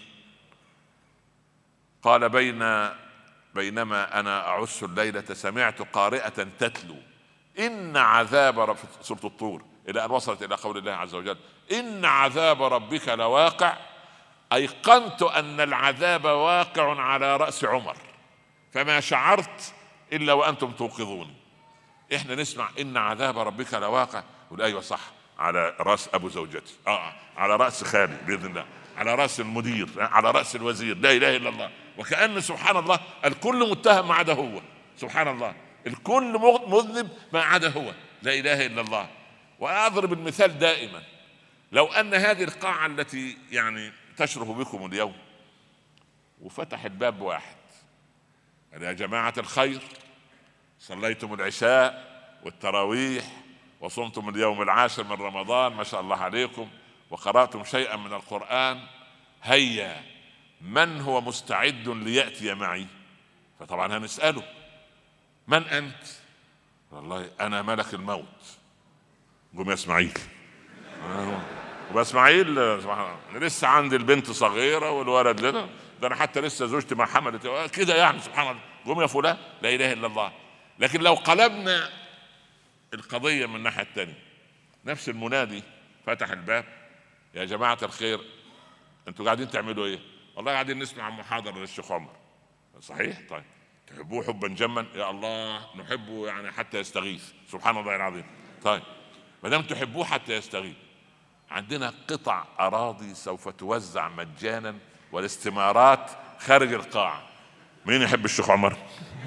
قال: بين بينما أنا أعس الليلة سمعت قارئة تتلو إن عذاب رب سورة الطور، إلى أن وصلت إلى قول الله عز وجل: إن عذاب ربك لواقع. أيقنت أن العذاب واقع على رأس عمر، فما شعرت إلا وأنتم توقظوني. إحنا نسمع إن عذاب ربك لواقع، يقول أيوة صح، على رأس أبو زوجتي، آه على رأس خالي بإذن الله، على رأس المدير، على رأس الوزير، لا إله إلا الله. وكأن سبحان الله الكل متهم ما عدا هو. سبحان الله، الكل مذنب ما عدا هو، لا إله إلا الله. وأضرب المثال دائما: لو أن هذه القاعة التي يعني تشرف بكم اليوم وفتح الباب واحد: يا جماعة الخير، صليتم العشاء والتراويح وصمتم اليوم العاشر من رمضان، ما شاء الله عليكم، وقرأتم شيئا من القرآن، هيا من هو مستعد ليأتي معي؟ فطبعا هنسأله: من أنت؟ والله أنا ملك الموت. قوم يا إسماعيل. وإسماعيل سبحان الله لسه عندي البنت صغيرة والولد لنا، ده أنا حتى لسه زوجتي ما حملت كده، يعني سبحان الله. قوم يا فلان، لا إله إلا الله. لكن لو قلبنا القضية من الناحية الثانية، نفس المنادي فتح الباب: يا جماعة الخير، انتوا قاعدين تعملوا ايه؟ والله قاعدين نسمع محاضرة للشيخ عمر. صحيح. طيب تحبوه حبا جما، يا الله نحبه يعني حتى يستغيث، سبحان الله العظيم. طيب ما دام تحبوه حتى يستغيث، عندنا قطع اراضي سوف توزع مجانا والاستمارات خارج القاعة. مين يحب الشيخ عمر؟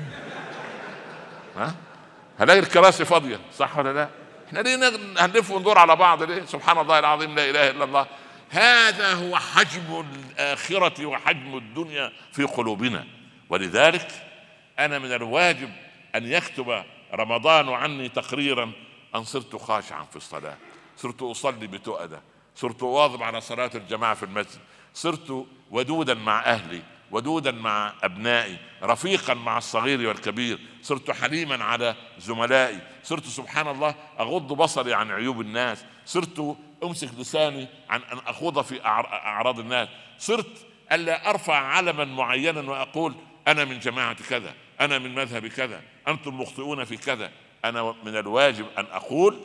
ها؟ هلاقي الكراسي فاضية، صح ولا لا؟ احنا ليه هنلف وندور على بعض ليه؟ سبحان الله العظيم، لا اله الا الله. هذا هو حجم الآخرة وحجم الدنيا في قلوبنا. ولذلك أنا من الواجب أن يكتب رمضان عني تقريرا أن صرت خاشعا في الصلاة، صرت أصلي بتؤدة، صرت أواظب على صلاة الجماعة في المسجد، صرت ودودا مع أهلي، ودودا مع أبنائي، رفيقا مع الصغير والكبير، صرت حليما على زملائي، صرت سبحان الله أغض بصري عن عيوب الناس، صرت أمسك لساني عن أن أخوض في أعراض الناس، صرت ألا أرفع علما معينا وأقول أنا من جماعة كذا، أنا من مذهب كذا، أنتم مخطئون في كذا. أنا من الواجب أن أقول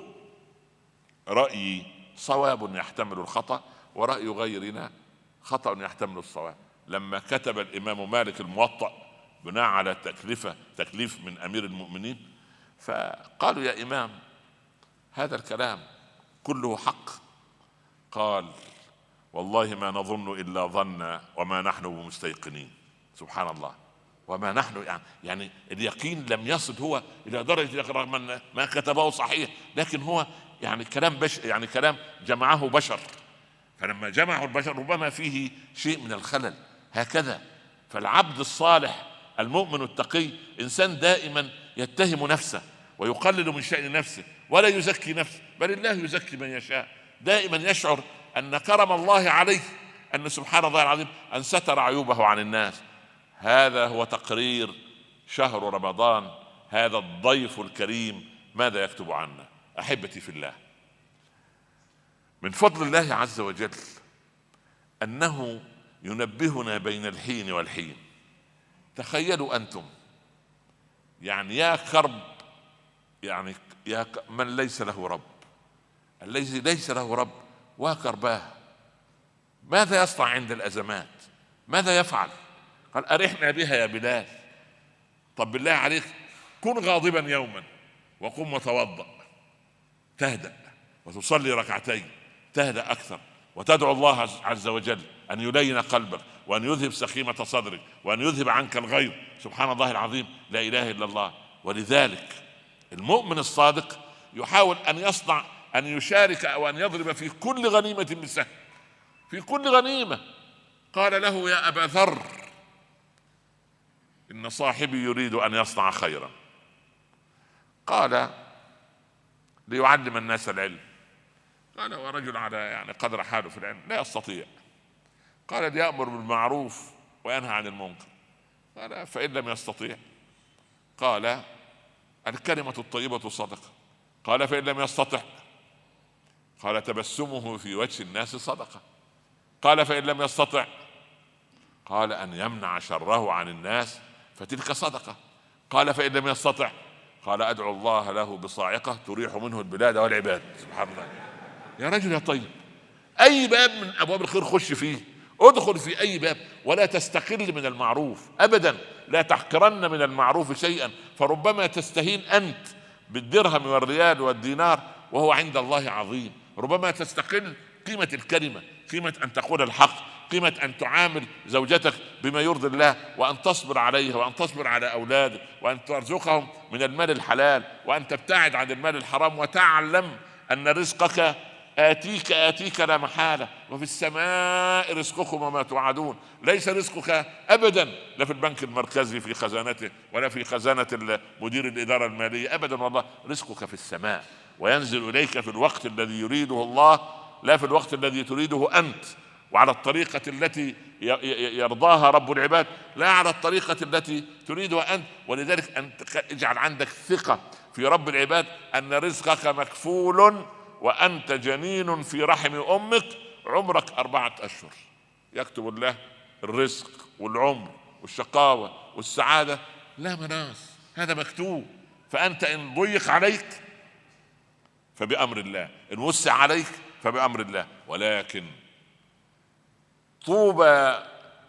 رأيي صواب يحتمل الخطأ، ورأي غيرنا خطأ يحتمل الصواب. لما كتب الإمام مالك الموطأ بناء على تكلفة تكليف من أمير المؤمنين، فقالوا يا إمام هذا الكلام كله حق؟ قال والله ما نظن إلا ظنا وما نحن بمستيقنين. سبحان الله. وما نحن يعني, يعني اليقين لم يصل هو إلى درجة رغم أن ما كتبه صحيح، لكن هو يعني كلام بش يعني كلام جمعه بشر، فلما جمعه البشر ربما فيه شيء من الخلل. هكذا فالعبد الصالح المؤمن التقي إنسان دائما يتهم نفسه ويقلل من شأن نفسه ولا يزكي نفسه، بل الله يزكي من يشاء. دائما يشعر أن كرم الله عليه، أن سبحان الله العظيم أن ستر عيوبه عن الناس. هذا هو تقرير شهر رمضان. هذا الضيف الكريم ماذا يكتب عنا؟ أحبتي في الله، من فضل الله عز وجل أنه ينبهنا بين الحين والحين. تخيلوا أنتم يعني يا كرب، يعني يا من ليس له رب، الذي ليس له رب وكرباه، ماذا يصنع عند الأزمات؟ ماذا يفعل؟ قال أرحنا بها يا بلال. طب بالله عليك كن غاضبا يوما وقم وتوضأ، تهدأ وتصلي ركعتين، تهدأ أكثر وتدعو الله عز وجل أن يلين قلبك وأن يذهب سخيمة صدرك وأن يذهب عنك الغيظ. سبحان الله العظيم، لا إله إلا الله. ولذلك المؤمن الصادق يحاول أن يصنع أن يشارك أو أن يضرب في كل غنيمة بسهم، في كل غنيمة. قال له يا أبا ذر إن صاحبي يريد أن يصنع خيرا. قال ليعلم الناس العلم. قال ورجل على يعني قدر حاله في العلم لا يستطيع. قال ليأمر بالمعروف وينهى عن المنكر. قال فإن لم يستطيع. قال الكلمة الطيبة صدقة. قال فإن لم يستطع. قال تبسمه في وجه الناس صدقة. قال فإن لم يستطع. قال أن يمنع شره عن الناس فتلك صدقة. قال فإن لم يستطع. قال أدعو الله له بصاعقة تريح منه البلاد والعباد. سبحان الله. يا رجل يا طيب، أي باب من أبواب الخير خش فيه، ادخل في أي باب، ولا تستقل من المعروف أبدا. لا تحقرن من المعروف شيئا، فربما تستهين أنت بالدرهم والريال والدينار وهو عند الله عظيم. ربما تستقل قيمة الكلمة، قيمة أن تقول الحق، قيمة أن تعامل زوجتك بما يرضي الله، وأن تصبر عليها، وأن تصبر على أولادك، وأن ترزقهم من المال الحلال، وأن تبتعد عن المال الحرام، وتعلم أن رزقك آتيك آتيك لا محالة، وفي السماء رزقكم وما توعدون. ليس رزقك أبدا لا في البنك المركزي في خزانته ولا في خزانة مدير الإدارة المالية أبدا، والله رزقك في السماء، وينزل إليك في الوقت الذي يريده الله لا في الوقت الذي تريده أنت، وعلى الطريقة التي يرضاها رب العباد لا على الطريقة التي تريدها أنت. ولذلك أنت اجعل عندك ثقة في رب العباد أن رزقك مكفول وأنت جنين في رحم أمك عمرك أربعة أشهر. يكتب الله الرزق والعمر والشقاوة والسعادة لا مناص، هذا مكتوب. فأنت إن ضيق عليك فبأمر الله، إن وسع عليك فبأمر الله. ولكن طوبى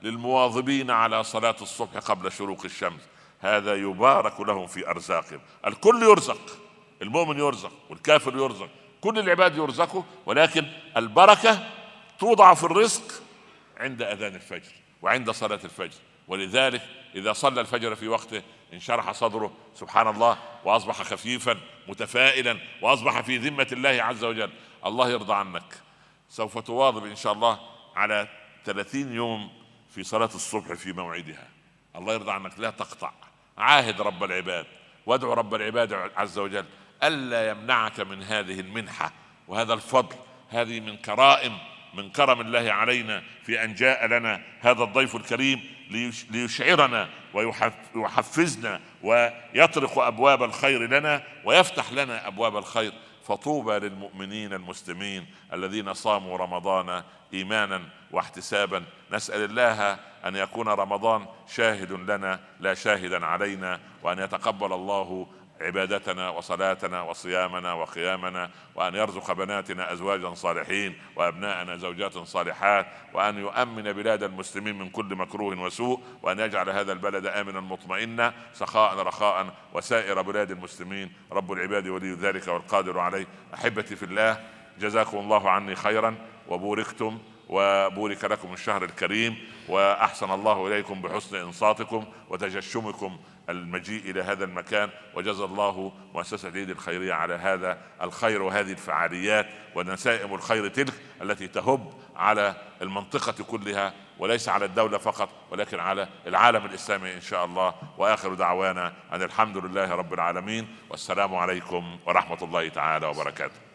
للمواظبين على صلاة الصبح قبل شروق الشمس، هذا يبارك لهم في أرزاقهم. الكل يرزق، المؤمن يرزق والكافر يرزق، كل العباد يرزقوا، ولكن البركة توضع في الرزق عند أذان الفجر وعند صلاة الفجر. ولذلك إذا صلى الفجر في وقته انشرح صدره سبحان الله، وأصبح خفيفا متفائلا، وأصبح في ذمة الله عز وجل. الله يرضى عنك. سوف تواظب إن شاء الله على ثلاثين يوم في صلاة الصبح في موعدها. الله يرضى عنك، لا تقطع. عاهد رب العباد وادعو رب العباد عز وجل ألا يمنعك من هذه المنحة وهذا الفضل. هذه من كرائم من كرم الله علينا في أن جاء لنا هذا الضيف الكريم ليشعرنا ويحفزنا ويطرق أبواب الخير لنا ويفتح لنا أبواب الخير. فطوبى للمؤمنين المسلمين الذين صاموا رمضان إيمانا واحتسابا. نسأل الله أن يكون رمضان شاهد لنا لا شاهدا علينا، وأن يتقبل الله عبادتنا وصلاتنا وصيامنا وقيامنا، وأن يرزق بناتنا أزواجا صالحين وأبناءنا زوجات صالحات، وأن يؤمن بلاد المسلمين من كل مكروه وسوء، وأن يجعل هذا البلد آمنا مطمئنا سخاء رخاء وسائر بلاد المسلمين. رب العباد ولي ذلك والقادر عليه. أحبتي في الله، جزاكم الله عني خيرا وبوركتم وبورك لكم الشهر الكريم، وأحسن الله إليكم بحسن إنصاتكم وتجشمكم المجيء إلى هذا المكان. وجزا الله مؤسسة العيد الخيرية على هذا الخير وهذه الفعاليات ونسائم الخير تلك التي تهب على المنطقة كلها، وليس على الدولة فقط ولكن على العالم الإسلامي إن شاء الله. وآخر دعوانا أن الحمد لله رب العالمين، والسلام عليكم ورحمة الله تعالى وبركاته.